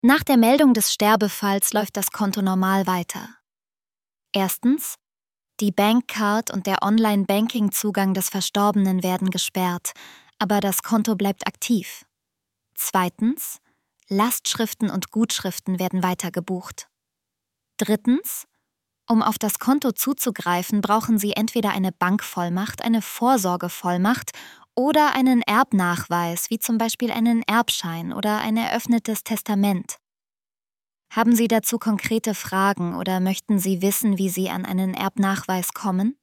Nach der Meldung des Sterbefalls läuft das Konto normal weiter. Erstens: Die Bankcard und der Online-Banking-Zugang des Verstorbenen werden gesperrt, aber das Konto bleibt aktiv. Zweitens: Lastschriften und Gutschriften werden weiter gebucht. Drittens: Um auf das Konto zuzugreifen, brauchen Sie entweder eine Bankvollmacht, eine Vorsorgevollmacht oder einen Erbnachweis, wie zum Beispiel einen Erbschein oder ein eröffnetes Testament. Haben Sie dazu konkrete Fragen oder möchten Sie wissen, wie Sie an einen Erbnachweis kommen?